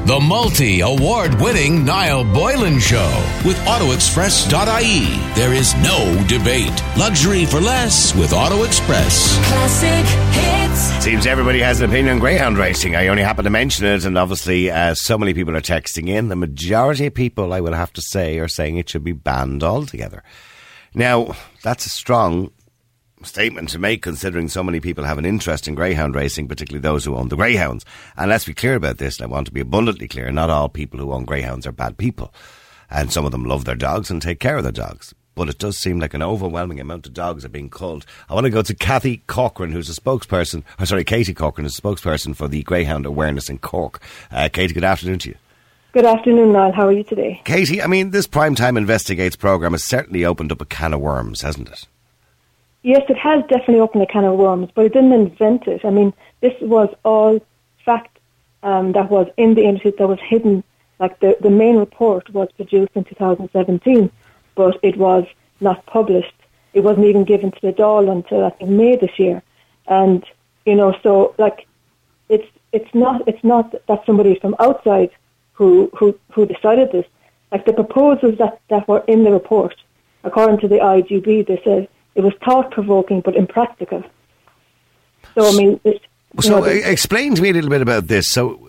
The multi-award-winning Niall Boylan Show with AutoExpress.ie. There is no debate. Luxury for less with Auto Express. Classic hits. Seems everybody has an opinion on greyhound racing. I only happen to mention it, and obviously so many people are texting in. The majority of people, I will have to say, are saying it should be banned altogether. Now, that's a strong statement to make, considering so many people have an interest in greyhound racing, particularly those who own the greyhounds. And let's be clear about this, and I want to be abundantly clear, not all people who own greyhounds are bad people, and some of them love their dogs and take care of their dogs, but it does seem like an overwhelming amount of dogs are being culled. I want to go to Katie Corcoran, who's a spokesperson for the Greyhound Awareness in Cork. Katie, good afternoon to you. Good afternoon, Niall. How are you today? Katie, I mean, this Primetime Investigates programme has certainly opened up a can of worms, hasn't it? Yes, it has definitely opened a can of worms, but it didn't invent it. I mean, this was all fact that was in the industry that was hidden. Like the main report was produced in 2017, but it was not published. It wasn't even given to the Dáil until I think May this year. And so like it's not that somebody from outside who decided this. Like the proposals that were in the report, according to the IGB, they said it was thought-provoking but impractical. So, I mean... explain to me a little bit about this. So,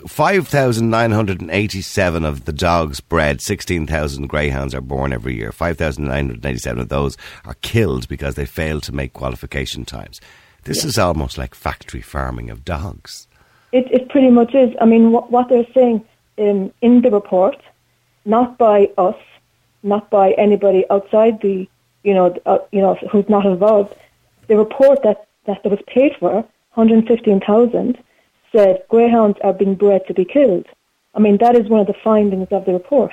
5,987 of the dogs bred, 16,000 greyhounds are born every year. 5,987 of those are killed because they failed to make qualification times. This is almost like factory farming of dogs. It pretty much is. I mean, what they're saying in the report, not by us, not by anybody outside the who's not involved. The report that was paid for, 115,000, said greyhounds are being bred to be killed. I mean, that is one of the findings of the report.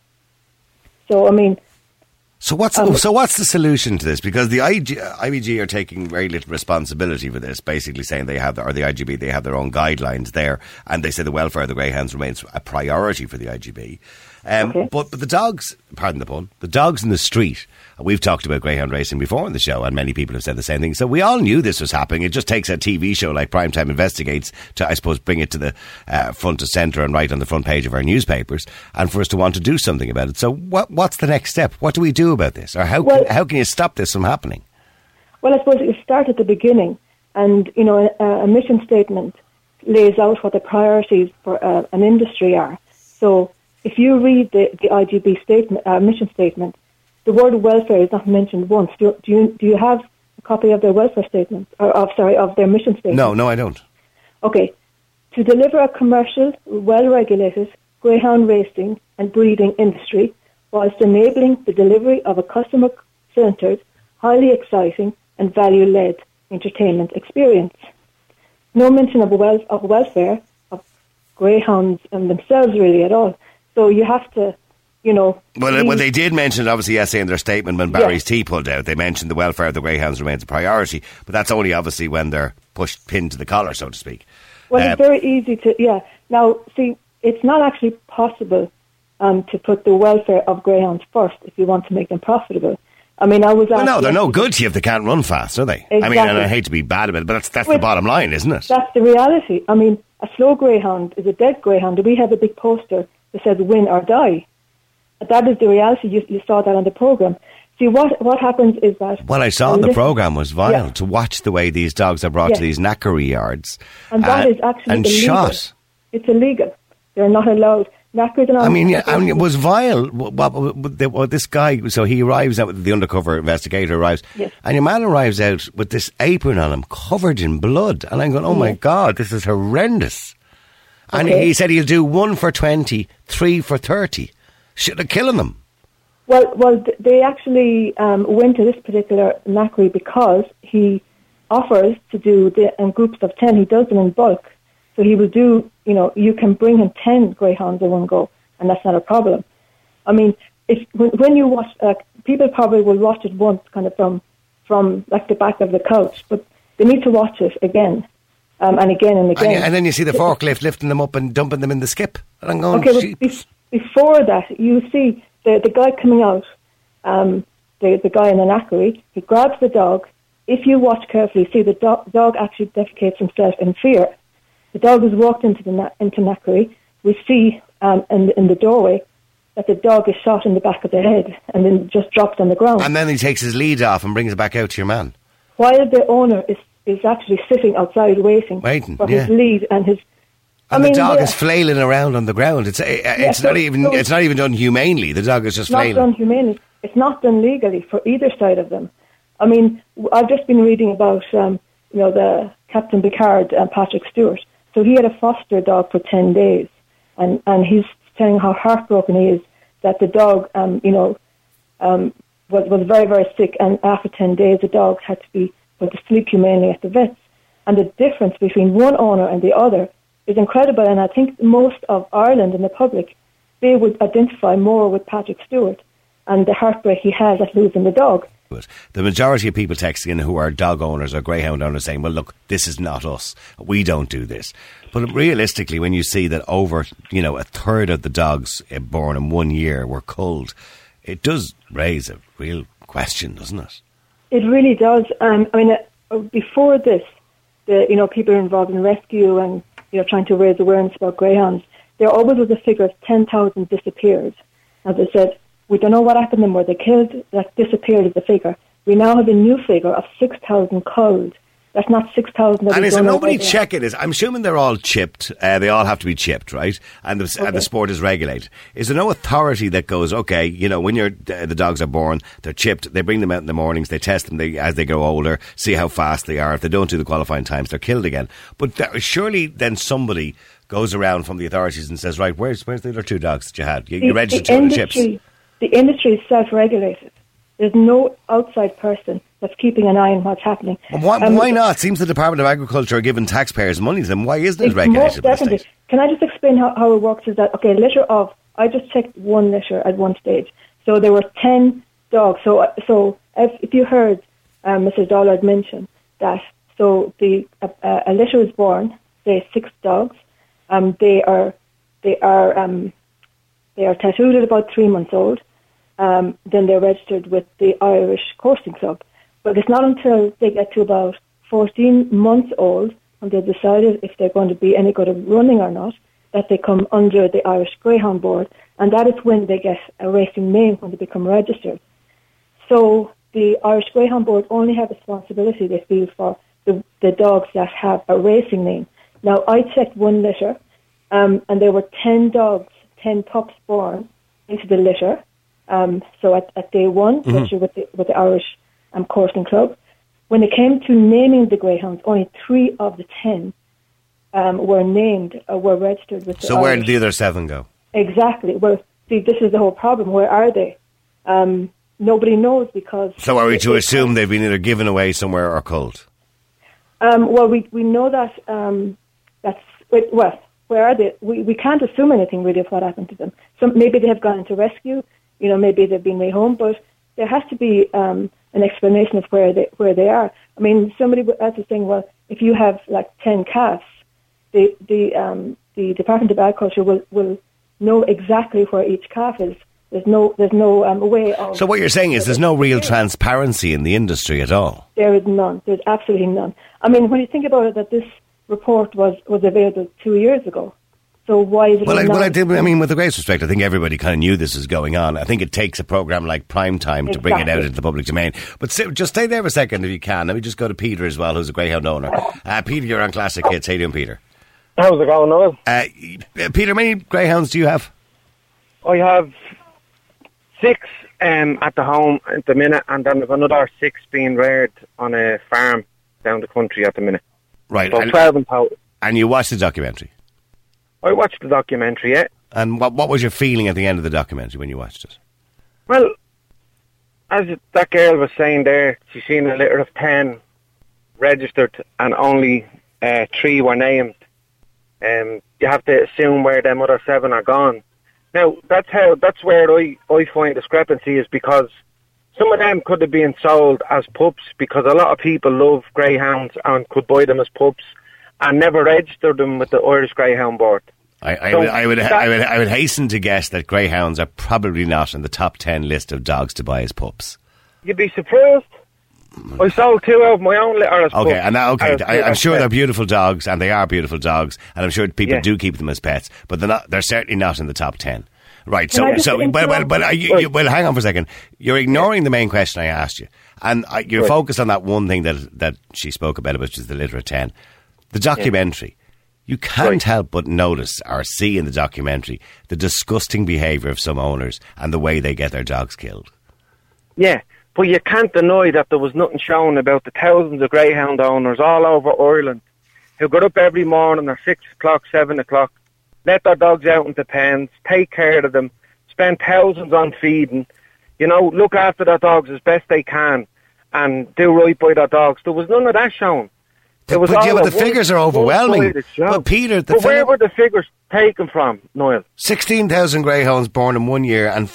So, I mean... So what's the solution to this? Because the IBG are taking very little responsibility for this, basically saying the IGB, they have their own guidelines there, and they say the welfare of the greyhounds remains a priority for the IGB. Okay. But the dogs, pardon the pun, the dogs in the street, we've talked about greyhound racing before on the show, and many people have said the same thing. So we all knew this was happening. It just takes a TV show like Primetime Investigates to, I suppose, bring it to the front and centre and right on the front page of our newspapers, and for us to want to do something about it. So what's the next step? What do we do about this? Or how can you stop this from happening? Well, I suppose you start at the beginning, and, a mission statement lays out what the priorities for an industry are. So if you read the IGB mission statement, the word welfare is not mentioned once. Do you have a copy of their welfare statement, of their mission statement? No, I don't. Okay. To deliver a commercial, well-regulated greyhound racing and breeding industry, whilst enabling the delivery of a customer-centred, highly exciting and value-led entertainment experience. No mention of welfare of greyhounds and themselves really at all. So you have to, Well, they did mention it, obviously, yesterday in their statement when Barry's Tea pulled out. They mentioned the welfare of the greyhounds remains a priority, but that's only obviously when they're pinned to the collar, so to speak. Well, it's very easy to, Now, see, it's not actually possible to put the welfare of greyhounds first if you want to make them profitable. I mean, no, they're no good to you if they can't run fast, are they? Exactly. I mean, and I hate to be bad about it, but that's the bottom line, isn't it? That's the reality. I mean, a slow greyhound is a dead greyhound. We have a big poster that says win or die. That is the reality. You saw that on the programme. See, what happens is that... What I saw on the programme was vile, to watch the way these dogs are brought to these knackery yards. And that is actually and illegal. Shot. It's illegal. They're not allowed. Knackered and all. I mean, it was vile. This guy, so he arrives out, the undercover investigator arrives, and your man arrives out with this apron on him, covered in blood. And I'm going, oh my God, this is horrendous. And he said he'll do 1 for 20, 3 for 30. Should have killing them. Well, they actually went to this particular knackery because he offers to do in groups of 10. He does them in bulk. So he will do, you can bring him 10 greyhounds in one go, and that's not a problem. I mean, when you watch, people probably will watch it once kind of from like the back of the couch, but they need to watch it again. And again and again. And then you see the forklift lifting them up and dumping them in the skip. And I'm going, before that, you see the guy coming out, the guy in the knackery, he grabs the dog. If you watch carefully, see the dog actually defecates himself in fear. The dog has walked into knackery. We see in the doorway, that the dog is shot in the back of the head and then just dropped on the ground. And then he takes his lead off and brings it back out to your man. While the owner is actually sitting outside waiting for his lead and his... And the dog is flailing around on the ground. It's not even done humanely. The dog is just flailing. It's not done humanely. It's not done legally for either side of them. I mean, I've just been reading about the Captain Picard and Patrick Stewart. So he had a foster dog for 10 days, and he's saying how heartbroken he is that the dog was very, very sick, and after 10 days the dog had to be put to sleep humanely at the vets. And the difference between one owner and the other is incredible, and I think most of Ireland and the public, they would identify more with Patrick Stewart and the heartbreak he has at losing the dog. The majority of people texting in who are dog owners or greyhound owners saying, well, look, this is not us. We don't do this. But realistically, when you see that over, a third of the dogs born in 1 year were culled, it does raise a real question, doesn't it? It really does. Before this, people are involved in rescue and trying to raise awareness about greyhounds. There always was a figure of 10,000 disappeared. As I said, we don't know what happened to them, were they killed? That disappeared as a figure. We now have a new figure of 6,000 culled. That's not 6,000. And is there nobody checking this? I'm assuming they're all chipped. They all have to be chipped, right? And the sport is regulated. Is there no authority that goes, okay, when the dogs are born, they're chipped, they bring them out in the mornings, they test them as they grow older, see how fast they are. If they don't do the qualifying times, they're killed again. But surely then somebody goes around from the authorities and says, right, where's the other two dogs that you had? You registered two of the chips. The industry is self-regulated. There's no outside person that's keeping an eye on what's happening. Why not? It seems the Department of Agriculture are giving taxpayers money to them. Why isn't it regulated? Definitely. Can I just explain how it works? Is that, I just checked one litter at one stage. So there were 10 dogs. So if you heard Mr. Dollard mention that, so a litter is born, say 6 dogs. They are tattooed at about 3 months old. Then they're registered with the Irish Coursing Club. But it's not until they get to about 14 months old and they've decided if they're going to be any good at running or not, that they come under the Irish Greyhound Board, and that is when they get a racing name when they become registered. So the Irish Greyhound Board only have responsibility, they feel, for the dogs that have a racing name. Now, I checked one litter, and there were 10 dogs, 10 pups born into the litter. So at day one, especially with the Irish Coursing Club, when it came to naming the greyhounds, only 3 of the 10 were named, were registered with the So where did the other 7 go? Exactly. Well, see, this is the whole problem. Where are they? Nobody knows because... So are we to assume they've been either given away somewhere or culled? Well, we know that where are they? We can't assume anything really of what happened to them. So maybe they have gone into rescue. Maybe they've been way home, but there has to be an explanation of where they are. I mean, somebody else is saying, well, if you have like 10 calves, the Department of Agriculture will know exactly where each calf is. There's no way of... So what you're saying is there's no real transparency in the industry at all? There is none. There's absolutely none. I mean, when you think about it, that this report was available 2 years ago. So why is it with the greatest respect, I think everybody kind of knew this was going on. I think it takes a programme like Prime Time to bring it out into the public domain. But just stay there for a second if you can. Let me just go to Peter as well, who's a greyhound owner. Peter, you're on Classic Hits. How you doing, Peter? How's it going, Noel? Peter, how many greyhounds do you have? I have 6 at the home at the minute, and then there's another 6 being reared on a farm down the country at the minute. Right. So 12 in total. And you watched the documentary? I watched the documentary, yeah. And what was your feeling at the end of the documentary when you watched it? Well, as that girl was saying there, she's seen a litter of 10 registered and only 3 were named. You have to assume where them other 7 are gone. Now, that's where I find discrepancy, is because some of them could have been sold as pups, because a lot of people love greyhounds and could buy them as pups and never registered them with the Irish Greyhound Board. I would hasten to guess that greyhounds are probably not in the top 10 list of dogs to buy as pups. You'd be surprised. I sold 2 out of my own litter. As Okay, pups. and now, okay, As I'm sure pets. they're beautiful dogs, and they are beautiful dogs, and I'm sure people Yeah. do keep them as pets, but they're not. They're certainly not in the top 10. Right. Can I just Well, interrupt? well, hang on for a second. You're ignoring the main question I asked you, and you're Right. focused on that one thing that she spoke about, which is the litter of 10. The documentary. You can't Right. help but notice or see in the documentary the disgusting behaviour of some owners and the way they get their dogs killed. Yeah, but you can't deny that there was nothing shown about the thousands of greyhound owners all over Ireland who got up every morning at 6 o'clock, 7 o'clock, let their dogs out into pens, take care of them, spend thousands on feeding, look after their dogs as best they can and do right by their dogs. There was none of that shown. It was But all the figures are overwhelming. one-sided show. But Peter, where were the figures taken from, Niall? 16,000 greyhounds born in 1 year and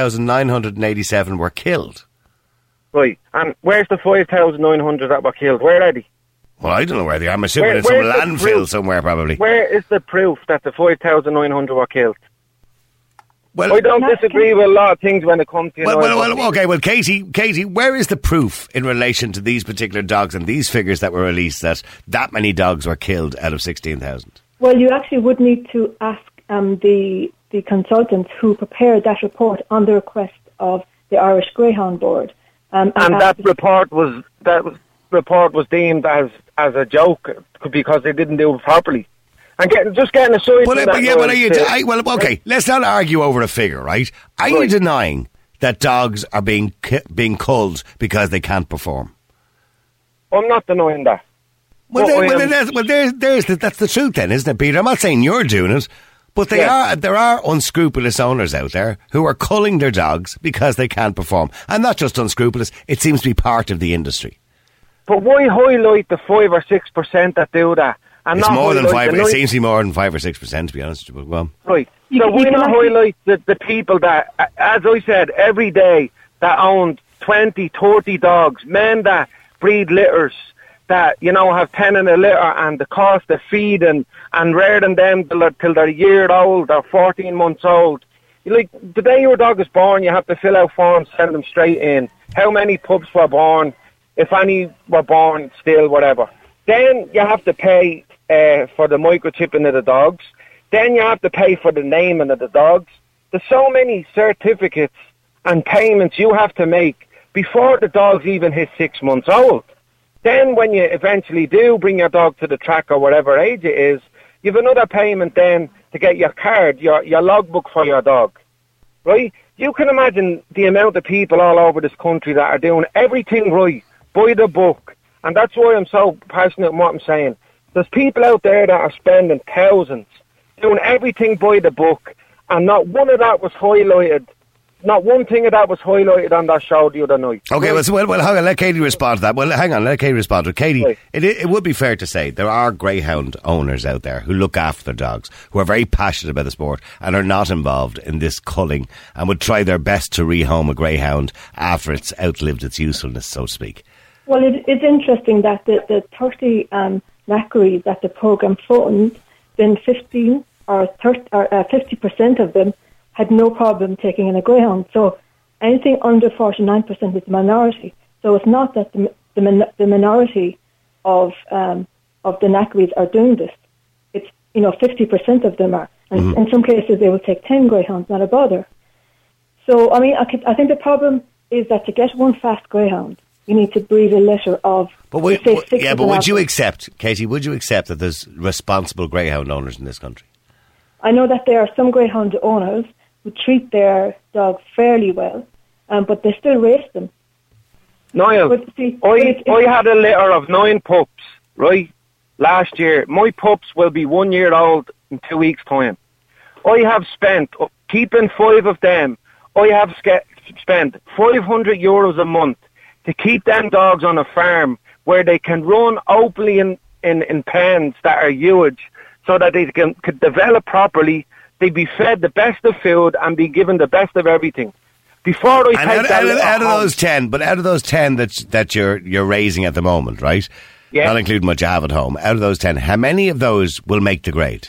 5,987 were killed. Right, and where's the 5,900 that were killed? Where are they? Well, I don't know where they are. I'm assuming Where- it's some where's the landfill proof? somewhere, probably. Where is the proof that the 5,900 were killed? Well, I don't disagree with a lot of things when it comes to... well, Katie, where is the proof in relation to these particular dogs and these figures that were released that many dogs were killed out of 16,000? Well, you actually would need to ask the consultants who prepared that report on the request of the Irish Greyhound Board. And that report was deemed as a joke because they didn't do it properly. And getting aside from that... Okay, let's not argue over a figure, right? Are you Right. denying that dogs are being culled because they can't perform? I'm not denying that. Well, But that's the truth then, isn't it, Peter? I'm not saying you're doing it, but there are unscrupulous owners out there who are culling their dogs because they can't perform. And not just unscrupulous, it seems to be part of the industry. But why highlight the 5 or 6% that do that? And It's not more than highlight 5. the It seems to be more than 5 or 6%, to be honest. But well, Right. You So why can not actually- highlight the people that, as I said, every day that own 20, 30 dogs, men that breed litters, that, have 10 in a litter, and the cost of feeding and rearing them till they're a year old or 14 months old. The day your dog is born, you have to fill out forms, send them straight in. How many pups were born, if any were born still, whatever. Then you have to pay for the microchipping of the dogs. Then you have to pay for the naming of the dogs. There's so many certificates and payments you have to make before the dogs even hit 6 months old. Then when you eventually do bring your dog to the track or whatever age it is, you have another payment then to get your card, your logbook for your dog. Right? You can imagine the amount of people all over this country that are doing everything right, by the book. And that's why I'm so passionate in what I'm saying. There's people out there that are spending thousands, doing everything by the book, and not one of that was highlighted. Not one thing of that was highlighted on that show the other night. okay, well, hang on, let Katie respond to that. Well, hang on, let Katie respond to it. Katie, Right. it would be fair to say there are greyhound owners out there who look after their dogs, who are very passionate about the sport and are not involved in this culling and would try their best to rehome a greyhound after it's outlived its usefulness, so to speak. Well, it's interesting that the 30 knackeries that the programme funds, then 15 or 50% of them had no problem taking in a greyhound. So anything under 49% is a minority. So it's not that the minority of the knackeries are doing this. It's 50% of them are, and in some cases they will take 10 greyhounds, not a bother. So I mean, I think the problem is that to get one fast greyhound, you need to breed a litter of. But say, 6 as an would you average. accept, Katie, would you accept that there's responsible greyhound owners in this country? I know that there are some greyhound owners who treat their dogs fairly well, but they still race them. Niall, But see, I had a litter of 9 pups, right, last year. My pups will be 1 year old in 2 weeks' time. I have spent, keeping 5 of them, I have spent €500 a month to keep them dogs on a farm where they can run openly in pens that are huge so that they could develop properly, they'd be fed the best of food and be given the best of everything. Before I And take that litter out of home- those 10, but out of those 10 that you're raising at the moment, right? Yeah. Not including what you have at home. Out of those 10, how many of those will make the grade?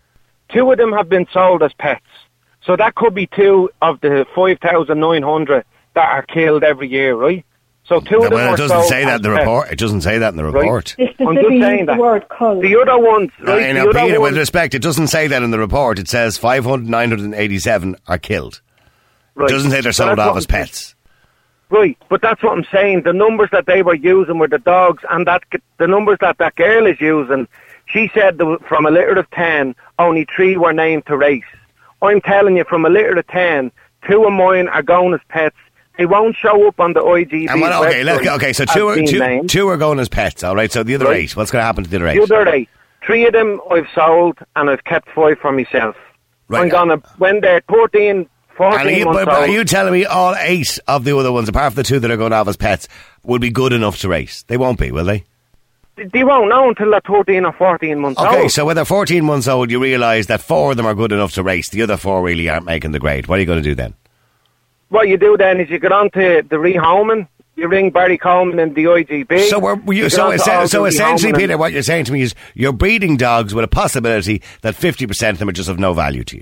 2 of them have been sold as pets. So that could be 2 of the 5,900 that are killed every year, right? So two of them Well, were it doesn't sold say that in the as pets. report. It doesn't say that in the report. They I'm just specifically saying use the that. word cull. The other ones, right? Now, the other Peter, ones, with respect, it doesn't say that in the report. It says 500,987 are killed. right. It doesn't say they're So sold that's off what as I'm saying. pets. Right, but that's what I'm saying. The numbers that they were using were the dogs, and the numbers that girl is using, she said from a litter of 10, only 3 were named to race. I'm telling you, from a litter of 10, 2 of mine are going as pets. They won't show up on the IGB And website so as being named. two are going as pets, all right? So the other Right. 8, what's going to happen to the other 8? The other 8, 3 of them I've sold, and I've kept 5 for myself. Right. I'm gonna, when they're 13, 14 months But are old. you telling me all 8 of the other ones, apart from the 2 that are going off as pets, will be good enough to race? They won't be, will they? They won't know until they're 13 or 14 months old. Okay, so when they're 14 months old, you realise that 4 of them are good enough to race. The other 4 really aren't making the grade. What are you going to do then? What you do then is you get on to the rehoming, you ring Barry Coleman and the IGB. So essentially, Peter, what you're saying to me is you're breeding dogs with a possibility that 50% of them are just of no value to you.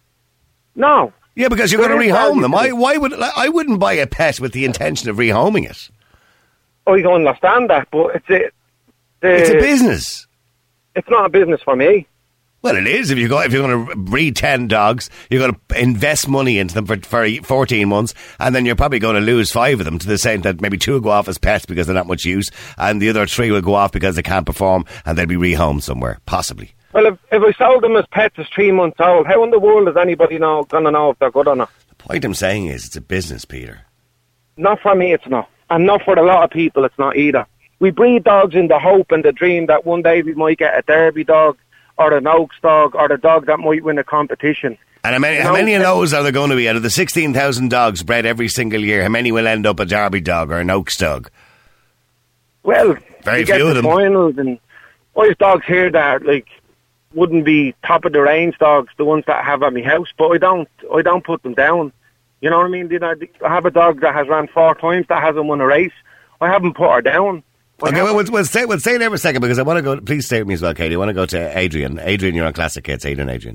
No. Yeah, because you're going to There is rehome them. value to I wouldn't buy a pet with the intention of rehoming it. I don't understand that, but it's It's a business. It's not a business for me. Well, it is. If you're going to breed 10 dogs, you're going to invest money into them for 14 months, and then you're probably going to lose 5 of them to the extent that maybe 2 will go off as pets because they're not much use, and the other 3 will go off because they can't perform, and they'll be rehomed somewhere, possibly. Well, if I sold them as pets as 3 months old, how in the world is anybody going to know if they're good or not? The point I'm saying is it's a business, Peter. Not for me, it's not. And not for a lot of people, it's not either. We breed dogs in the hope and the dream that one day we might get a Derby dog, or an Oaks dog, or the dog that might win a competition. And how many of those are there going to be? Out of the 16,000 dogs bred every single year, how many will end up a Derby dog or an Oaks dog? Well, Very you get few of the them. finals, and I have dogs here that wouldn't be top of the range dogs, the ones that I have at my house, but I don't put them down. You know what I mean? I have a dog that has ran 4 times that hasn't won a race. I haven't put her down. Okay, well, we'll stay there for a second because I want to go. Please stay with me as well, Katie. I want to go to Adrian. Adrian, you're on Classic Hits. Adrian.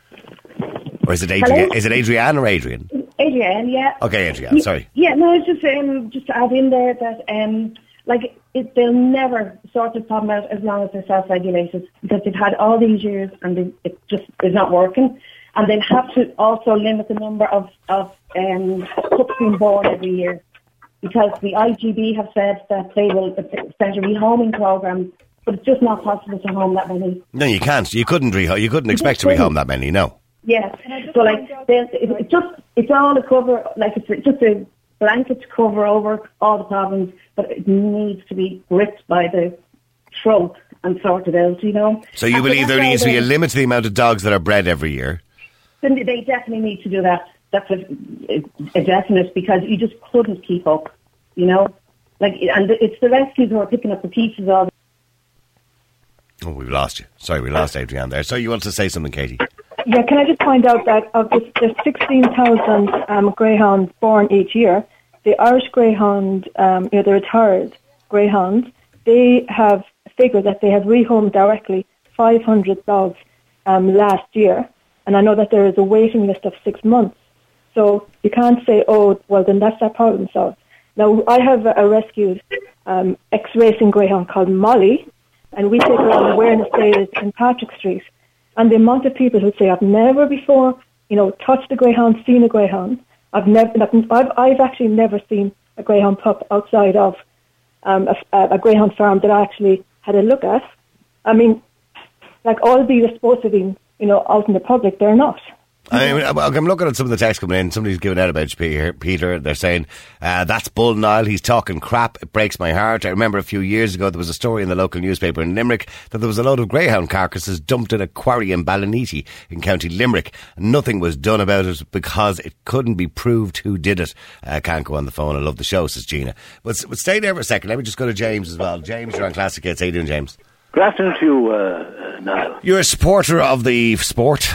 Or is it Adrian? Hello? Is it Adrian or Adrian? Adrienne, yeah. Okay, Adrian. Sorry. Yeah, no, it's just to add in there that they'll never sort this problem out as long as they're self-regulated, because they've had all these years and it just is not working, and they'll have to also limit the number of pups being born every year, because the IGB have said that they will start a rehoming program, but it's just not possible to home that many. No, you can't. You couldn't expect to rehome that many. No. Yeah, so it's all a cover, it's just a blanket to cover over all the problems, but it needs to be gripped by the throat and sorted out, you know. So you believe there needs to be a limit to the amount of dogs that are bred every year? Then they definitely need to do that. That's a definite, because you just couldn't keep up, you know. And it's the rescues who are picking up the pieces of. Oh, we've lost you. Sorry, we lost Adrian there. So you want to say something, Katie? Yeah, can I just point out that of the 16,000 greyhounds born each year, the Irish Greyhound, the retired greyhounds, they have figured that they have rehomed directly 500 dogs last year, and I know that there is a waiting list of 6 months. So you can't say, oh, well, then that's that problem solved. Now, I have a rescued ex-racing greyhound called Molly, and we take her on awareness days in Patrick Street. And the amount of people who say, I've never before, touched a greyhound, seen a greyhound. I've actually never seen a greyhound pup outside of a greyhound farm that I actually had a look at. I mean, all these are supposed to be, out in the public. They're not. I'm looking at some of the text coming in. Somebody's giving out about Peter. They're saying, that's bull, Niall. He's talking crap. It breaks my heart. I remember a few years ago there was a story in the local newspaper in Limerick that there was a load of greyhound carcasses dumped in a quarry in Ballinity in County Limerick. Nothing was done about it because it couldn't be proved who did it. Can't go on the phone. I love the show, says Gina. But stay there for a second. Let me just go to James as well. James, you're on Classic Hits. How you doing, James? Good afternoon to you, Niall. You're a supporter of the sport?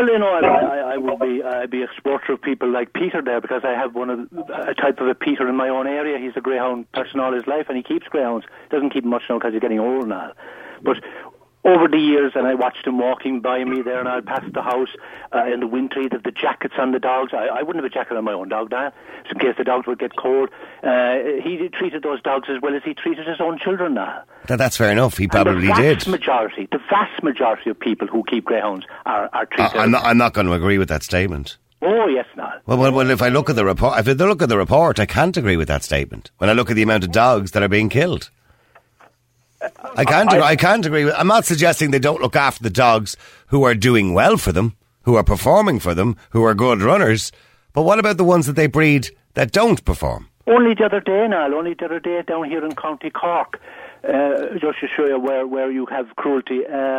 I'd be a supporter of people like Peter there, because I have a type of a Peter in my own area. He's a greyhound person all his life, and he keeps greyhounds. Doesn't keep much now because he's getting old now. But over the years, and I watched him walking by me there, and I'd pass the house in the winter. He'd have the jackets on the dogs. I wouldn't have a jacket on my own dog, Niall, just in case the dogs would get cold. He treated those dogs as well as he treated his own children, Niall. That's fair enough. He probably did. The vast majority of people who keep greyhounds are treated. I'm not going to agree with that statement. Oh, yes, Niall. Well, if I look at the report, I can't agree with that statement. When I look at the amount of dogs that are being killed. I can't agree with. I'm not suggesting they don't look after the dogs who are doing well for them, who are performing for them, who are good runners. But what about the ones that they breed that don't perform? Only the other day, down here in County Cork, just to show you where you have cruelty,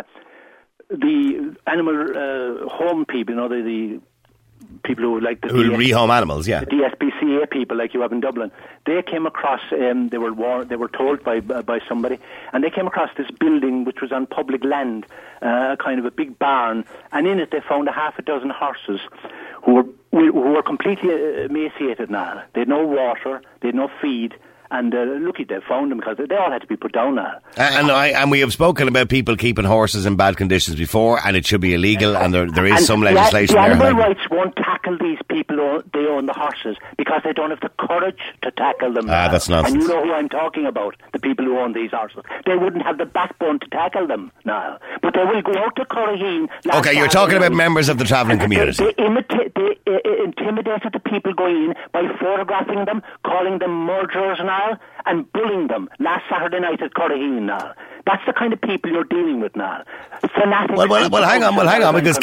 the animal home people, the people who like the rehome animals, yeah, the DSPCA people like you have in Dublin. They came across. They were told by somebody, and they came across this building which was on public land, kind of a big barn, and in it they found half a dozen horses who were completely emaciated now. They had no water, they had no feed. And lucky they found them because they all had to be put down now. And we have spoken about people keeping horses in bad conditions before, and it should be illegal, and there is some legislation there. The animal rights won't tackle these people they own the horses because they don't have the courage to tackle them. That's nonsense. And you know who I'm talking about, the people who own these horses. They wouldn't have the backbone to tackle them now. But they will go out to Curraheen. Okay, you're talking about members of the travelling community. They intimidated the people going in by photographing them, calling them murderers and bullying them last Saturday night at Curraheen now. That's the kind of people you're dealing with now. Fanatics. Well, hang on, because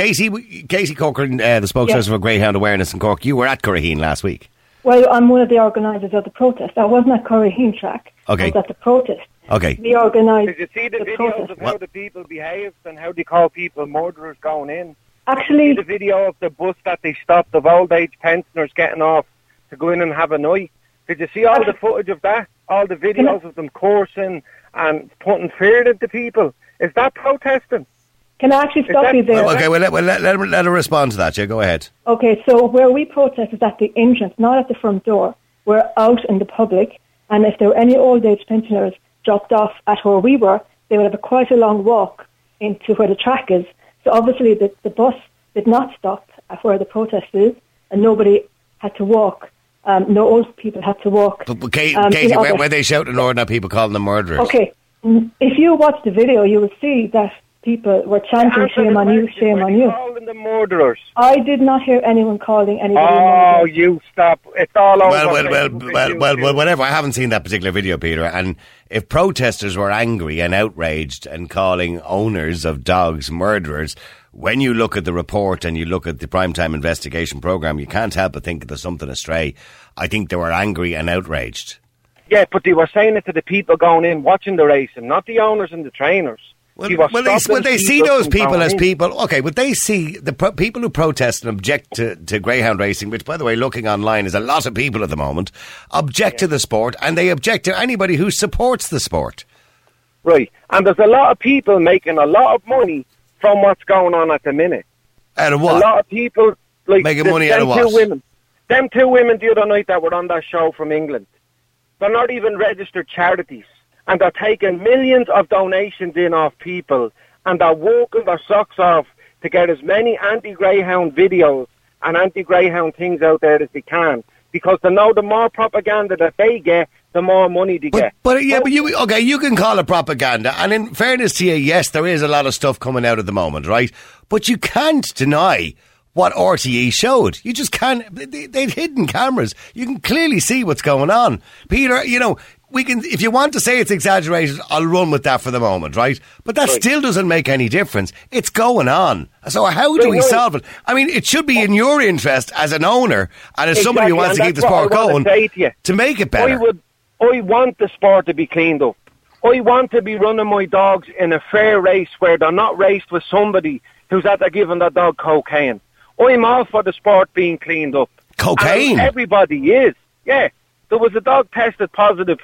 Casey Corcoran, the spokesperson for Greyhound Awareness in Cork, you were at Curraheen last week. Well, I'm one of the organisers of the protest. I wasn't at Curraheen track. Okay. I was at the protest. Okay. We organised. Did you see the videos protest of how the people behaved and how they call people murderers going in? Actually, the video of the bus that they stopped of old age pensioners getting off to go in and have a night. Did you see all the footage of that? All the videos of them coursing and putting fear into people? Is that protesting? Can I actually stop you there? Okay, well, let her respond to that. Yeah, go ahead. Okay, so where we protest is at the entrance, not at the front door. We're out in the public, and if there were any old age pensioners dropped off at where we were, they would have quite a long walk into where the track is. So obviously the bus did not stop at where the protest is, and nobody had to walk. No old people had to walk. But Katie, were they shouting ordinary at people calling them murderers? Okay, if you watch the video, you will see that people were chanting, shame on you, shame on you. Calling them murderers. I did not hear anyone calling anybody murderers. Oh, you stop. It's all over. Well, whatever. I haven't seen that particular video, Peter. And if protesters were angry and outraged and calling owners of dogs murderers, when you look at the report and you look at the primetime investigation programme, you can't help but think there's something astray. I think they were angry and outraged. Yeah, but they were saying it to the people going in, watching the racing, not the owners and the trainers. Well, they see those people as people. Okay, but they see the people who protest and object to greyhound racing, which, by the way, looking online is a lot of people at the moment, object to the sport, and they object to anybody who supports the sport. Right, and there's a lot of people making a lot of money from what's going on at the minute. Out of what? A lot of people making money out of what? Them two women the other night that were on that show from England, they're not even registered charities. And they're taking millions of donations in off people, and they're walking their socks off to get as many anti-greyhound videos and anti-greyhound things out there as they can, because they know the more propaganda that they get, the more money they get. But you can call it propaganda, and in fairness to you, yes, there is a lot of stuff coming out at the moment, right? But you can't deny what RTE showed. You just can't. They've hidden cameras. You can clearly see what's going on. Peter, we can, if you want to say it's exaggerated, I'll run with that for the moment, right? But that still doesn't make any difference. It's going on. So how do we solve it? I mean, it should be in your interest as an owner and as somebody who wants to keep the sport going to make it better. I want the sport to be cleaned up. I want to be running my dogs in a fair race where they're not raced with somebody who's out there giving that dog cocaine. I'm all for the sport being cleaned up. Cocaine? And everybody is. Yeah. There was a dog tested positive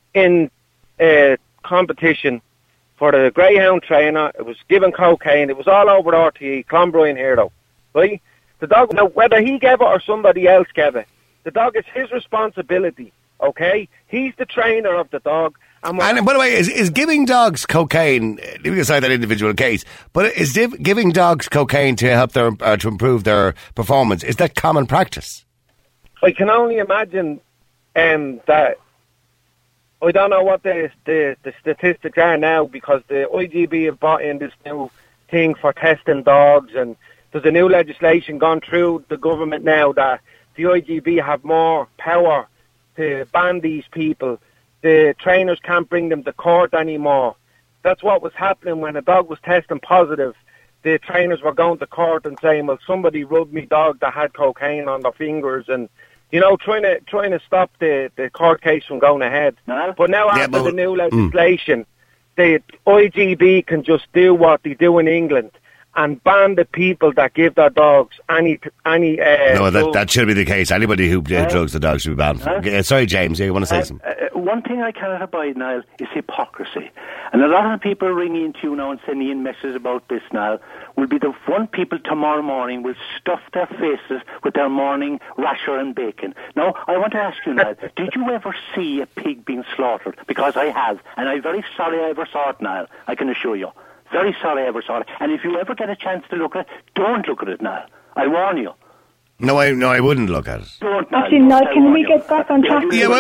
in a competition for the greyhound trainer. It was given cocaine. It was all over RTE, Clonbrien Hero. Right? The dog, now, whether he gave it or somebody else gave it, the dog is his responsibility, okay? He's the trainer of the dog, And by the way, is giving dogs cocaine, leaving aside that individual case, but is giving dogs cocaine to help their to improve their performance, is that common practice? I can only imagine that. I don't know what the statistics are now, because the IGB have brought in this new thing for testing dogs, and there's a new legislation gone through the government now that the IGB have more power to ban these people. The trainers can't bring them to court anymore. That's what was happening when a dog was testing positive. The trainers were going to court and saying, well, somebody rubbed me dog that had cocaine on their fingers, and trying to stop the court case from going ahead. But now after the new legislation, the IGB can just do what they do in England and ban the people that give their dogs any. No, that should be the case. Anybody who drugs the dogs should be banned. Sorry, James, you want to say something? One thing I cannot abide, Niall, is hypocrisy. And a lot of people ringing into you now and sending in messages about this, Niall, will be the one people tomorrow morning will stuff their faces with their morning rasher and bacon. Now, I want to ask you, Niall, did you ever see a pig being slaughtered? Because I have, and I'm very sorry I ever saw it, Niall, I can assure you. Very sorry I ever saw it. And if you ever get a chance to look at it, don't look at it, Niall. I warn you. No, I wouldn't look at it. Actually, now, can we get back on track? Yeah,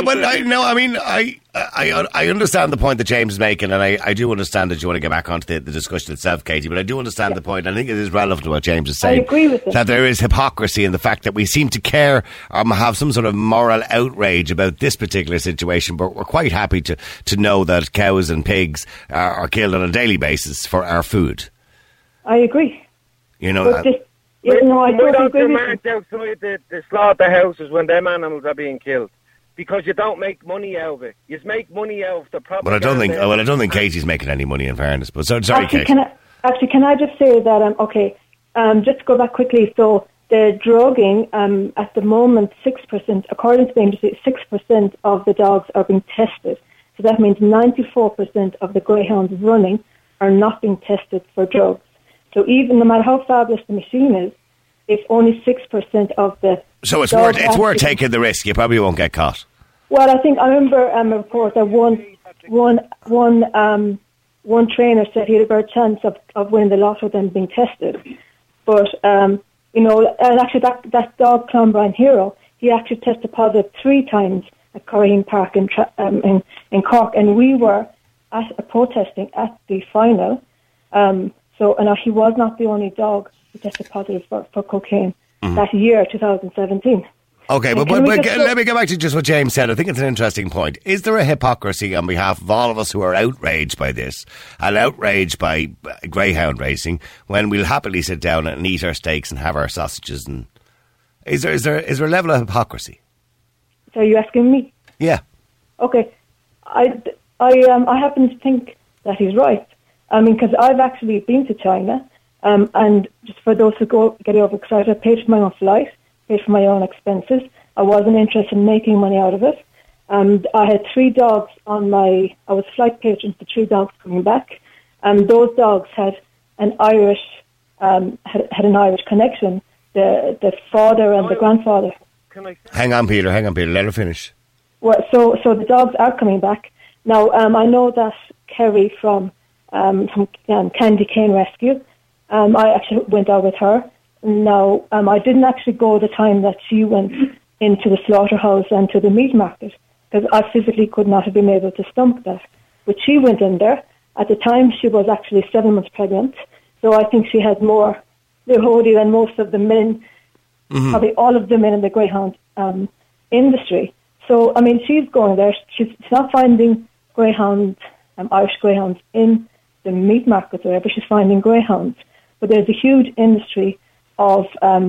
I understand the point that James is making, and I do understand that you want to get back onto the discussion itself, Katie, but I do understand the point. I think it is relevant to what James is saying. I agree with it. That there is hypocrisy in the fact that we seem to care, have some sort of moral outrage about this particular situation, but we're quite happy to know that cows and pigs are killed on a daily basis for our food. I agree. I don't agree with you. Outside the slaughterhouses when them animals are being killed, because you don't make money out of it. You make money out of the propaganda. But I don't think Katie's making any money, in fairness. But sorry, Katie. Can I just say that just to go back quickly. So the drugging at the moment, 6%, according to the industry, 6% of the dogs are being tested. So that means 94% of the greyhounds running are not being tested for drugs. So even no matter how fabulous the machine is, if only 6% of the so it's worth taking the risk. You probably won't get caught. Well, I remember a report that one trainer said he had a better chance of winning the lotto than being tested. But and actually that dog Clonbrine Hero, he actually tested positive 3 times at Corrine Park in Cork, and we were protesting at the final. So, and he was not the only dog who tested positive for cocaine that year, 2017. Okay, but let me go back to just what James said. I think it's an interesting point. Is there a hypocrisy on behalf of all of us who are outraged by this and outraged by greyhound racing when we'll happily sit down and eat our steaks and have our sausages? And is there a level of hypocrisy? So are you asking me? Yeah. Okay. I happen to think that he's right. I mean, because I've actually been to China, and just for those who get overexcited, I paid for my own flight, paid for my own expenses. I wasn't interested in making money out of it. I had 3 dogs I was flight patron for 3 dogs coming back, and those dogs had an Irish connection. The father and the grandfather. Hang on, Peter. Let her finish. Well, so the dogs are coming back now. I know that Kerry from Candy Cane Rescue. I actually went out with her. Now, I didn't actually go the time that she went into the slaughterhouse and to the meat market, because I physically could not have been able to stomach that. But she went in there. At the time, she was actually 7 months pregnant, so I think she had more holy than most of the men, probably all of the men in the greyhound industry. So, I mean, she's going there. She's not finding greyhounds, Irish greyhounds, in the meat markets or wherever. She's finding greyhounds. But there's a huge industry of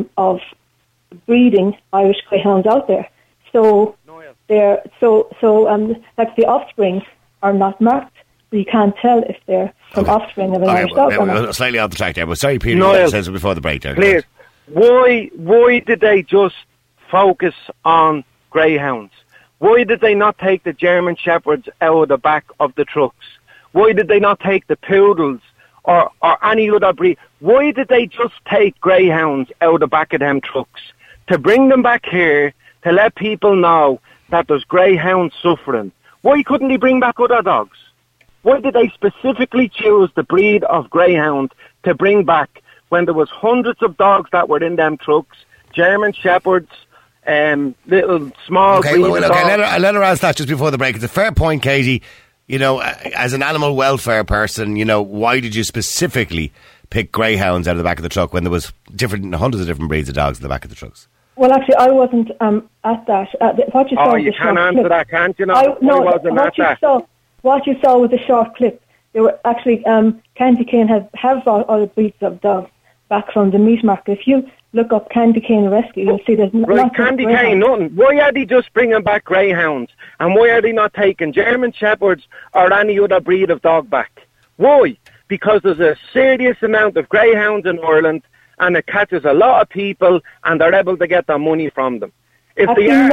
breeding Irish greyhounds out there. So they're like the offspring are not marked. So you can't tell if they're from offspring of an Irish dog or not. Slightly off the track there, but sorry, Peter, you said it before the break there. Please, why did they just focus on greyhounds? Why did they not take the German Shepherds out of the back of the trucks? Why did they not take the poodles or any other breed? Why did they just take greyhounds out of the back of them trucks? To bring them back here, to let people know that there's greyhounds suffering. Why couldn't he bring back other dogs? Why did they specifically choose the breed of greyhound to bring back when there was hundreds of dogs that were in them trucks, German Shepherds, little small... Okay, let her ask that just before the break. It's a fair point, Katie. You know, as an animal welfare person, you know, why did you specifically pick greyhounds out of the back of the truck when there was hundreds of different breeds of dogs in the back of the trucks? Well, actually, I wasn't at that. What you saw you can't answer that, can't you? I wasn't at that. What you saw was a short clip. They were actually, Candy Cane have all breeds of dogs back from the meat market. If you look up Candy Cane Rescue, you'll see there's right, Candy Cane, nothing. Why are they just bringing back greyhounds? And why are they not taking German Shepherds or any other breed of dog back? Why? Because there's a serious amount of greyhounds in Ireland, and it catches a lot of people, and they're able to get their money from them. If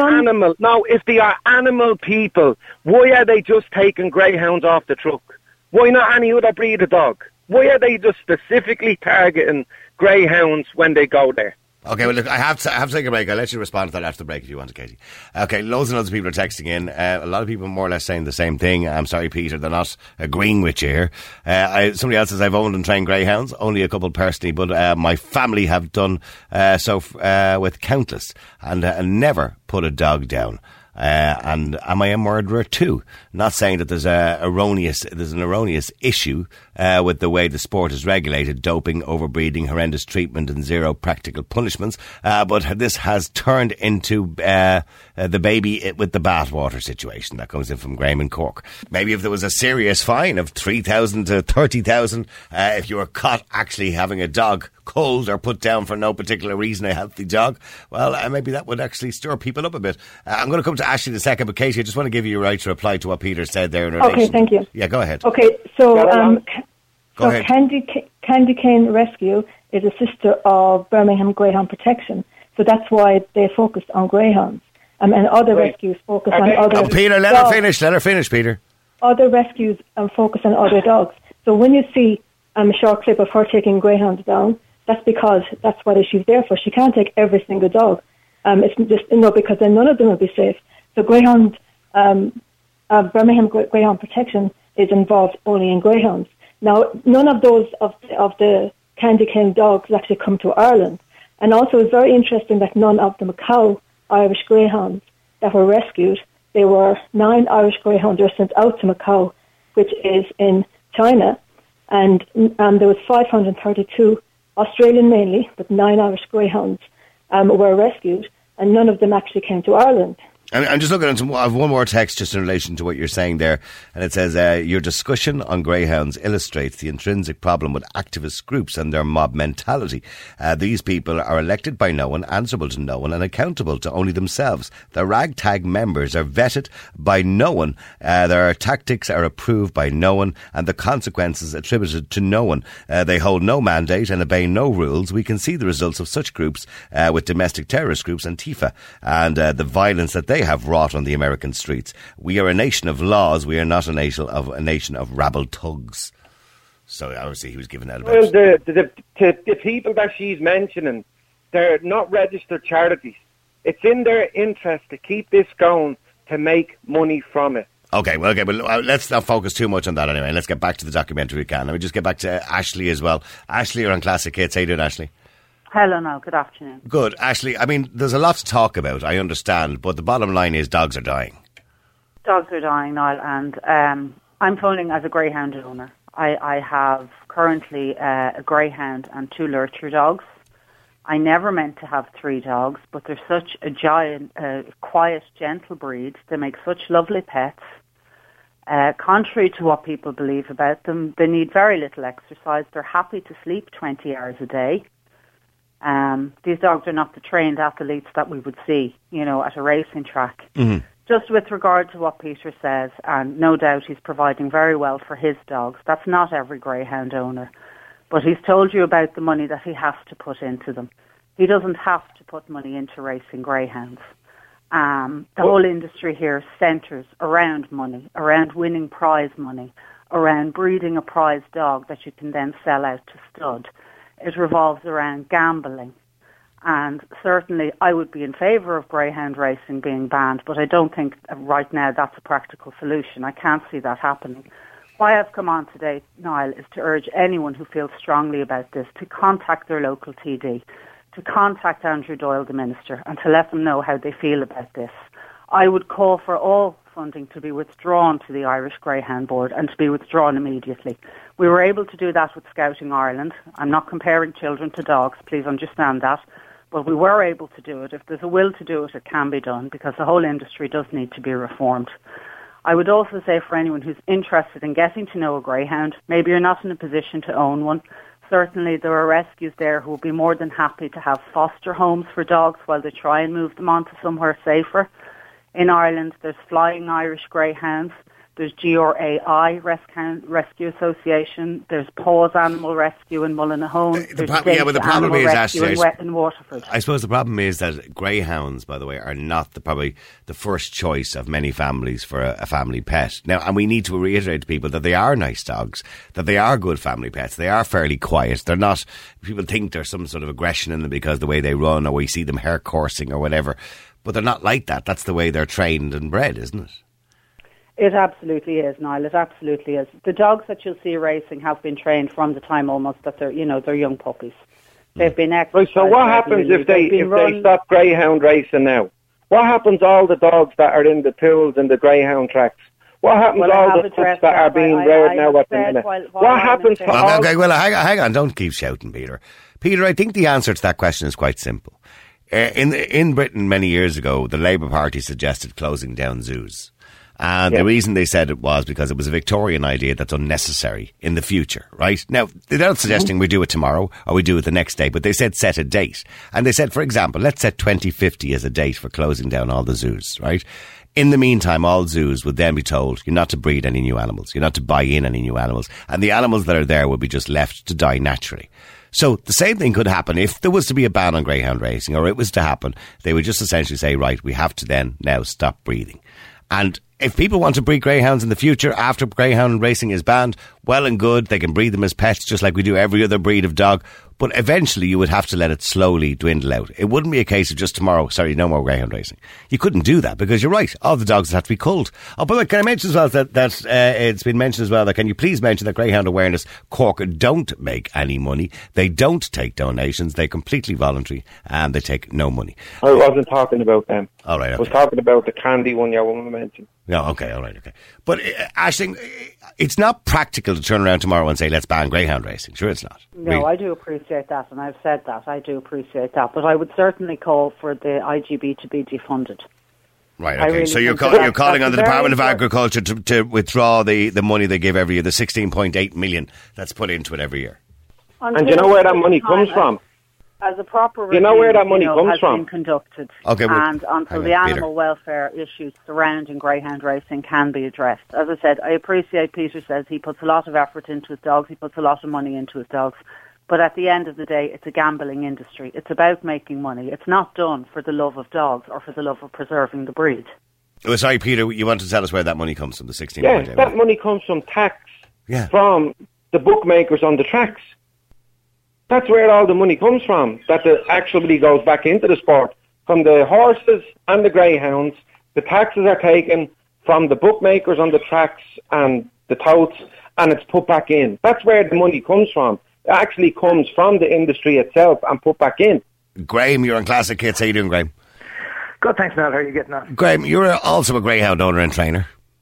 they are animal people, why are they just taking greyhounds off the truck? Why not any other breed of dog? Why are they just specifically targeting greyhounds when they go there? Okay, well, look, I have to take a break. I'll let you respond to that after the break if you want to, Katie. Okay, loads and loads of people are texting in. A lot of people more or less saying the same thing. I'm sorry, Peter, they're not agreeing with you here. Somebody else says, I've owned and trained greyhounds, only a couple personally, but my family have done so with countless, and never put a dog down. And am I a murderer too? Not saying that there's an erroneous issue with the way the sport is regulated, doping, overbreeding, horrendous treatment and zero practical punishments, but this has turned into the baby with the bathwater situation that comes in from Graham in Cork. Maybe if there was a serious fine of 3,000 to 30,000 if you were caught actually having a dog culled or put down for no particular reason, a healthy dog, well, maybe that would actually stir people up a bit. I'm going to come to Ashley in a second, but Katie, I just want to give you a right to reply to what Peter said there in relation. Okay, thank you. Yeah, go ahead. Okay, so Go ahead. Candy Cane Rescue is a sister of Birmingham Greyhound Protection, so that's why they focused on greyhounds. And other rescues focus on other... Peter, let her finish, Peter. Other rescues focus on other dogs. So when you see a short clip of her taking greyhounds down, that's because that's what she's there for. She can't take every single dog. It's just, because then none of them will be safe. So Birmingham Greyhound Protection is involved only in greyhounds. Now, none of those of the Candy Cane dogs actually come to Ireland. And also it's very interesting that none of the Macau Irish greyhounds that were rescued, there were 9 Irish greyhounds were sent out to Macau, which is in China. And there was 532 Australian mainly, but 9 Irish greyhounds were rescued, and none of them actually came to Ireland. I'm just looking at I have one more text just in relation to what you're saying there, and it says, your discussion on greyhounds illustrates the intrinsic problem with activist groups and their mob mentality. These people are elected by no one, answerable to no one, and accountable to only themselves. Their ragtag members are vetted by no one, their tactics are approved by no one, and the consequences attributed to no one. They hold no mandate and obey no rules. We can see the results of such groups with domestic terrorist groups, Antifa, and the violence that they have wrought on the American streets. We are a nation of laws. We are not a nation of rabble thugs. So obviously he was giving that advice. Well, the people that she's mentioning, they're not registered charities. It's in their interest to keep this going to make money from it. Okay, well, let's not focus too much on that anyway. Let's get back to the documentary we can. Let me just get back to Ashley as well. Ashley, you're on Classic Hits. How you doing, Ashley? Hello, now. Good afternoon. Good. Ashley, I mean, there's a lot to talk about, I understand, but the bottom line is dogs are dying. Dogs are dying, Niall, and I'm phoning as a greyhound owner. I have currently a greyhound and 2 lurcher dogs. I never meant to have 3 dogs, but they're such a giant, quiet, gentle breed. They make such lovely pets. Contrary to what people believe about them, they need very little exercise. They're happy to sleep 20 hours a day. These dogs are not the trained athletes that we would see, at a racing track. Mm-hmm. Just with regard to what Peter says, and no doubt he's providing very well for his dogs. That's not every greyhound owner. But he's told you about the money that he has to put into them. He doesn't have to put money into racing greyhounds. The whole industry here centres around money, around winning prize money, around breeding a prize dog that you can then sell out to stud. It revolves around gambling. And certainly I would be in favour of greyhound racing being banned, but I don't think right now that's a practical solution. I can't see that happening. Why I've come on today, Niall, is to urge anyone who feels strongly about this to contact their local TD, to contact Andrew Doyle, the Minister, and to let them know how they feel about this. I would call for all funding to be withdrawn to the Irish Greyhound Board and to be withdrawn immediately. We were able to do that with Scouting Ireland. I'm not comparing children to dogs, please understand that. But we were able to do it. If there's a will to do it, it can be done, because the whole industry does need to be reformed. I would also say for anyone who's interested in getting to know a greyhound, maybe you're not in a position to own one. Certainly there are rescues there who will be more than happy to have foster homes for dogs while they try and move them on to somewhere safer. In Ireland, there's Flying Irish Greyhounds, there's GRAI Rescue Association, there's Paws Animal Rescue in Mullinahone, there's the problem is Rescue in Waterford. I suppose the problem is that greyhounds, by the way, are not probably the first choice of many families for a family pet. Now, and we need to reiterate to people that they are nice dogs, that they are good family pets, they are fairly quiet. They're not, people think there's some sort of aggression in them because of the way they run, or we see them hair coursing or whatever. But they're not like that. That's the way they're trained and bred, isn't it? It absolutely is, Niall. It absolutely is. The dogs that you'll see racing have been trained from the time almost that they're young puppies. They've been exercised. Right, so what happens if they stop greyhound racing now? What happens to all the dogs that are in the pools and the greyhound tracks? What happens to all the pups that are being reared now at the minute? What happens to all... Okay, well, hang on. Don't keep shouting, Peter. Peter, I think the answer to that question is quite simple. In Britain many years ago, the Labour Party suggested closing down zoos. And the reason they said it was because it was a Victorian idea that's unnecessary in the future, right? Now, they're not suggesting we do it tomorrow or we do it the next day, but they said set a date. And they said, for example, let's set 2050 as a date for closing down all the zoos, right? In the meantime, all zoos would then be told you're not to breed any new animals, you're not to buy in any new animals, and the animals that are there will be just left to die naturally. So the same thing could happen if there was to be a ban on greyhound racing, or it was to happen. They would just essentially say, right, we have to then now stop breeding. And if people want to breed greyhounds in the future after greyhound racing is banned, well and good, they can breed them as pets just like we do every other breed of dog. But eventually you would have to let it slowly dwindle out. It wouldn't be a case of just tomorrow, no more greyhound racing. You couldn't do that because you're right, all the dogs have to be culled. Oh, but can I mention as well that it's been mentioned as well that can you please mention that Greyhound Awareness Cork don't make any money. They don't take donations. They're completely voluntary and they take no money. I wasn't talking about them. All right, okay. I was talking about the candy one your woman mentioned. No, okay, all right, okay. But Aisling, it's not practical to turn around tomorrow and say, let's ban greyhound racing. Sure it's not. No, really. I do appreciate that, and I've said that. I do appreciate that. But I would certainly call for the IGB to be defunded. Right, okay. Really so you're calling on the Department of Agriculture to withdraw the money they give every year, the 16.8 million that's put into it every year. And you know where that money comes from? As a proper review, you know where that money comes has from? Been conducted, okay, and until the animal welfare issues surrounding greyhound racing can be addressed. As I said, I appreciate Peter says he puts a lot of effort into his dogs, he puts a lot of money into his dogs, but at the end of the day, it's a gambling industry. It's about making money. It's not done for the love of dogs or for the love of preserving the breed. Oh, sorry, Peter, you want to tell us where that money comes from, the 16 Yeah, that money comes from tax from the bookmakers on the tracks. That's where all the money comes from, that actually goes back into the sport. From the horses and the greyhounds, the taxes are taken from the bookmakers on the tracks and the touts, and it's put back in. That's where the money comes from. It actually comes from the industry itself and put back in. Graham, you're on Classic Hits. How you doing, Graham? Good, thanks, Mel. How are you getting on? Graham, you're also a greyhound owner and trainer.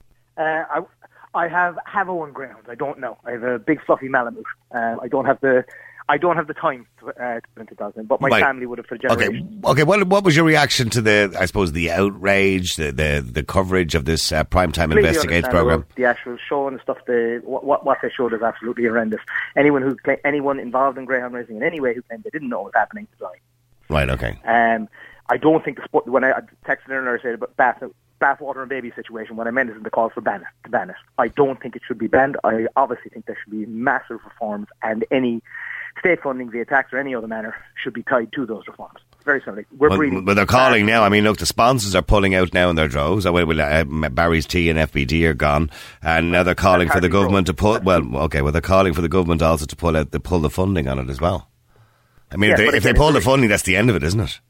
I have owned greyhounds. I don't know. I have a big fluffy Malamute. I don't have the time to put into dogs, but my family would have for generations. Okay. What was your reaction to the outrage, the coverage of this Primetime Investigates program? The actual show and stuff. What they showed is absolutely horrendous. Anyone involved in greyhound racing in any way who claimed they didn't know what was happening is lying. Right. Okay. I don't think the sport. When I texted her and I said about bathwater and baby situation, what I meant is the call for ban it. I don't think it should be banned. I obviously think there should be massive reforms, and any state funding via tax or any other manner should be tied to those reforms. Very simply. But they're calling now. I mean, look, the sponsors are pulling out now in their droves. Barry's Tea and FBD are gone, and now they're calling for the government to pull. They're calling for the government also to pull the funding on it as well. I mean, Yeah, if but they again, pull the it's- funding, that's the end of it, isn't it?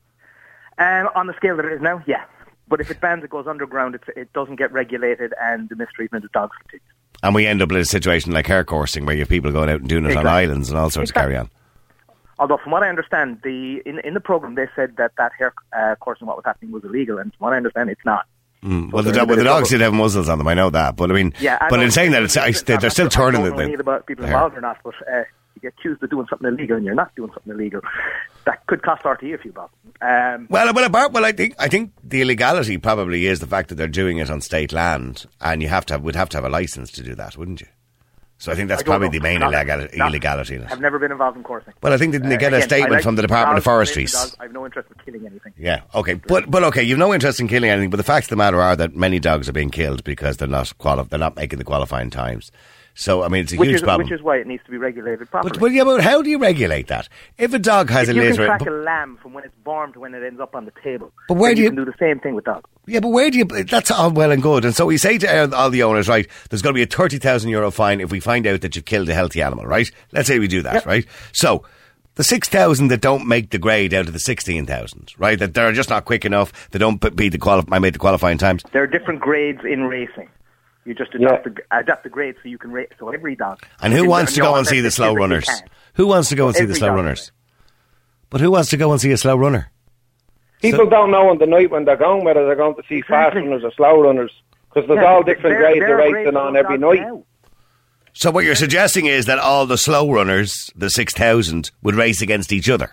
On the scale that it is now, yeah. But if it bans, it goes underground, it doesn't get regulated, and the mistreatment of dogs continues. And we end up in a situation like hair coursing, where you have people going out and doing it on Exactly. islands and all sorts of carry on. Although, from what I understand, in the program they said that hair coursing, what was happening, was illegal, and from what I understand, it's not. Well, the dogs did have muzzles on them. I know that, but I mean, but in saying that, they're still turning I don't know anything about people involved or not, but you get accused of doing something illegal, and you're not doing something illegal. That could cost RTE a few bob. Well, I think the illegality probably is the fact that they're doing it on state land, and would have to have a license to do that, wouldn't you? So I think that's probably the main illegality in it. I've never been involved in coursing. Well, I think didn't they get a statement from the Department of Forestries? I have no interest in killing anything. Yeah, okay, but okay, you've no interest in killing anything. But the facts of the matter are that many dogs are being killed because they're not making the qualifying times. So I mean, it's a huge problem. Which is why it needs to be regulated properly. But how do you regulate that? If a dog has if a you laser, can track a lamb from when it's born to when it ends up on the table. But where do you can do the same thing with dogs? Yeah, but where do you? That's all well and good. And so we say to all the owners, right? There's going to be a €30,000 fine if we find out that you've killed a healthy animal, right? Let's say we do that, right? So the 6,000 that don't make the grade out of the 16,000, right? That they're just not quick enough. They don't beat the qualifying times. There are different grades in racing. You just adapt the grades so you can race. So every dog. And who wants to go and see the slow runners? Who wants to go and see the slow runners? But who wants to go and see a slow runner? People don't know on the night when they're going whether they're going to see fast runners or slow runners, because there's all different grades of racing on every night. So what you're suggesting is that all the slow runners, the 6,000, would race against each other?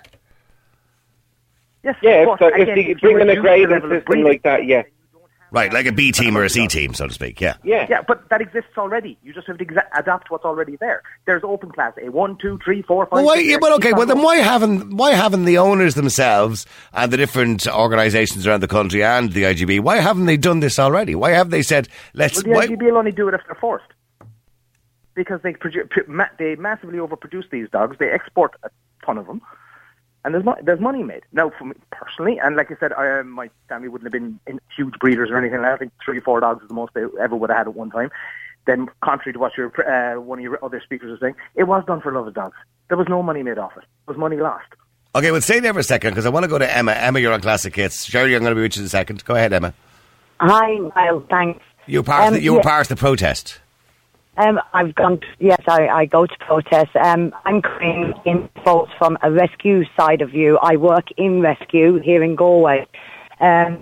Yes. Yeah, if they bring in a grading system like that, yeah. Right, like a B team or a C team, so to speak, yeah. Yeah, but that exists already. You just have to adapt what's already there. There's open class A 1, 2, 3, 4, 5. Then why haven't the owners themselves and the different organisations around the country and the IGB, why haven't they done this already? Why have they said let's? Well, the IGB will only do it if they're forced, because they massively overproduce these dogs. They export a ton of them. And there's money made. Now, for me personally, and like I said, my family wouldn't have been huge breeders or anything. I think 3 or 4 dogs is the most they ever would have had at one time. Then, contrary to what one of your other speakers was saying, it was done for love of dogs. There was no money made off it. It was money lost. Okay, well, stay there for a second, because I want to go to Emma. Emma, you're on Classic Hits. Shirley, I'm going to be with you in a second. Go ahead, Emma. Hi, Niall, thanks. You were part of the protest. I've gone. I go to protest. I'm coming in thoughts from a rescue side of view. I work in rescue here in Galway. I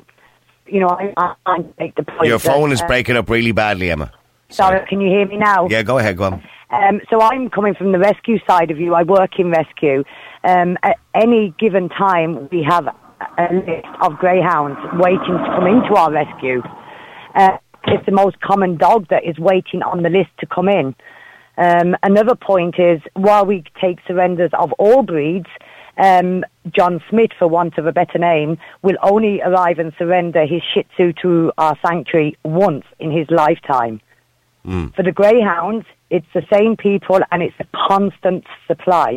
make the point. Your phone is breaking up really badly, Emma. Sorry, can you hear me now? Yeah, go ahead, go on. So I'm coming from the rescue side of view. I work in rescue. At any given time, we have a list of greyhounds waiting to come into our rescue. It's the most common dog that is waiting on the list to come in. Another point is, while we take surrenders of all breeds, John Smith, for want of a better name, will only arrive and surrender his Shih Tzu to our sanctuary once in his lifetime. For the greyhounds, it's the same people and it's a constant supply.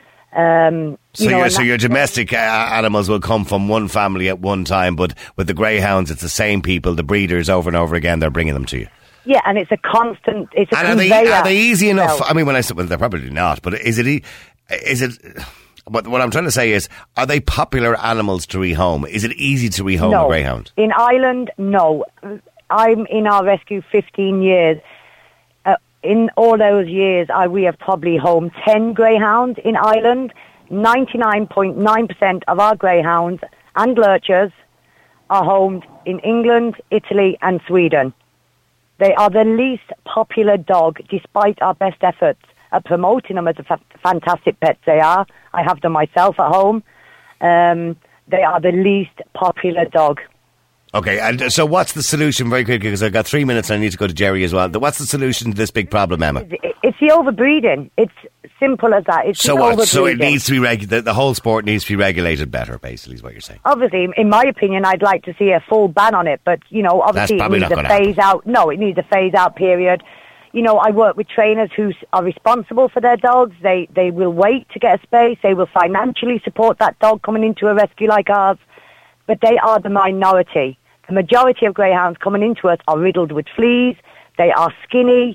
So your domestic animals will come from one family at one time, but with the greyhounds, it's the same people, the breeders, over and over again. They're bringing them to you. Yeah, and it's a constant. It's a conveyor. Are they easy enough? I mean, when I say, well, they're probably not. But is it? But what I'm trying to say is, are they popular animals to rehome? Is it easy to rehome a greyhound? In Ireland, no. I'm in our rescue 15 years. In all those years, we have probably homed 10 greyhounds in Ireland. 99.9% of our greyhounds and lurchers are homed in England, Italy and Sweden. They are the least popular dog, despite our best efforts at promoting them as fantastic pets they are. I have them myself at home. They are the least popular dog. Okay, and so what's the solution, very quickly, because I've got 3 minutes and I need to go to Jerry as well. What's the solution to this big problem, Emma? It's the overbreeding. It's simple as that. It's so what? So it needs to be the whole sport needs to be regulated better, basically, is what you're saying. Obviously, in my opinion, I'd like to see a full ban on it, but, obviously it needs a phase-out. No, it needs a phase-out period. I work with trainers who are responsible for their dogs. They will wait to get a space. They will financially support that dog coming into a rescue like ours. But they are the minority. The majority of greyhounds coming into us are riddled with fleas. They are skinny.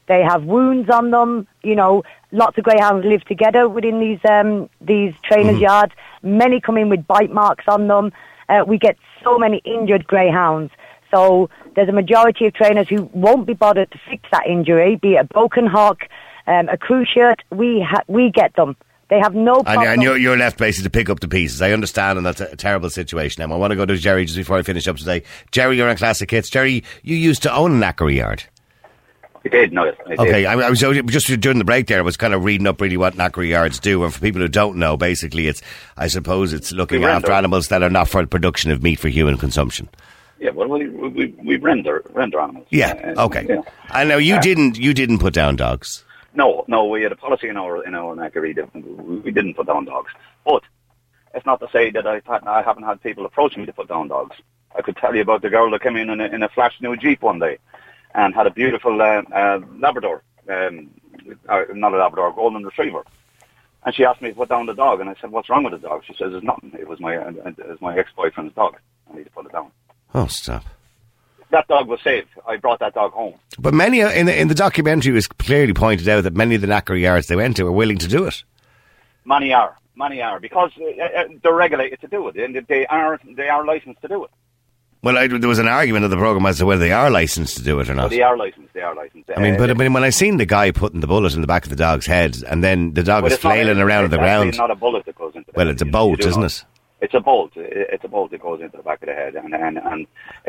They have wounds on them. You know, lots of greyhounds live together within these trainers' yards. Many come in with bite marks on them. We get so many injured greyhounds. So there's a majority of trainers who won't be bothered to fix that injury, be it a broken hock, a cruciate. We get them. They have no problem. And you're left basically to pick up the pieces. I understand, and that's a terrible situation. Now, I want to go to Jerry just before I finish up today. Jerry, you're on Classic Hits. Jerry, you used to own a knackery yard. I did, no. I did. Okay, I was just during the break there, I was kind of reading up really what knackery yards do. And for people who don't know, basically it's looking after animals that are not for the production of meat for human consumption. Yeah, well, we render animals. Yeah, okay. Yeah. And now you didn't put down dogs. No, we had a policy in our knackery that we didn't put down dogs. But it's not to say that I haven't had people approach me to put down dogs. I could tell you about the girl that came in a flash new Jeep one day and had a beautiful Labrador, not a Labrador, golden retriever. And she asked me to put down the dog, and I said, "What's wrong with the dog?" She says, "There's nothing. It was my ex-boyfriend's dog. I need to put it down." Oh, stop. That dog was saved. I brought that dog home. But many in the documentary was clearly pointed out that many of the knackery yards they went to were willing to do it. Many are because they're regulated to do it, and they are licensed to do it. Well, there was an argument of the programme as to whether they are licensed to do it or not. Well, they are licensed. I mean, but when I seen the guy putting the bullet in the back of the dog's head, and then the dog is flailing around on the ground. It's not a bullet that goes into the Well, head. it's a bolt, isn't it? It's a bolt. It's a bolt that goes into the back of the head, and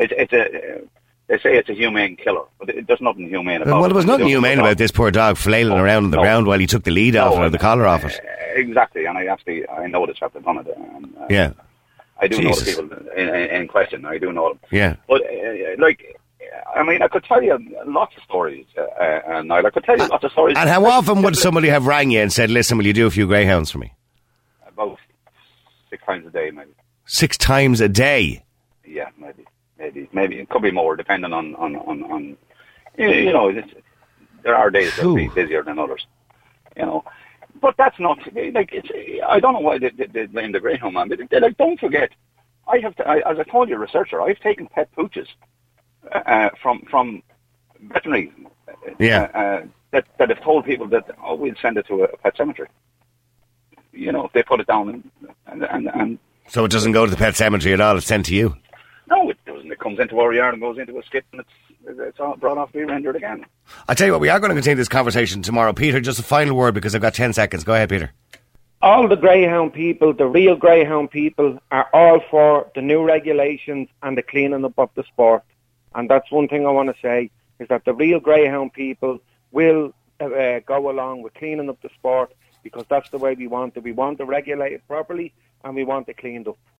they say it's a humane killer, but there's nothing humane about it. Well, there was nothing humane about this poor dog flailing around on the ground while he took the lead off it or the collar off it. Exactly, and I know the chap that done it. And, yeah. I do know the people in question. I do know them. Yeah. But, I could tell you lots of stories, and I could tell you lots of stories. And how often would somebody have rang you and said, "Listen, will you do a few greyhounds for me?" About 6 times a day, maybe. 6 times a day? Yeah, maybe. It could be more, depending on there are days that will be busier than others, you know. But that's not, I don't know why they blame the greyhound man, but don't forget, as I told you, researcher, I've taken pet pooches from veterinary that have told people that, we'll send it to a pet cemetery. You know, if they put it down and So it doesn't go to the pet cemetery at all, it's sent to you? No, it doesn't. It comes into our yard and goes into a skip, and it's all brought off to be rendered again. I tell you what, we are going to continue this conversation tomorrow. Peter, just a final word because I've got 10 seconds. Go ahead, Peter. All the greyhound people, the real greyhound people, are all for the new regulations and the cleaning up of the sport. And that's one thing I want to say, is that the real greyhound people will go along with cleaning up the sport, because that's the way we want it. We want to regulate it properly, and we want it cleaned up.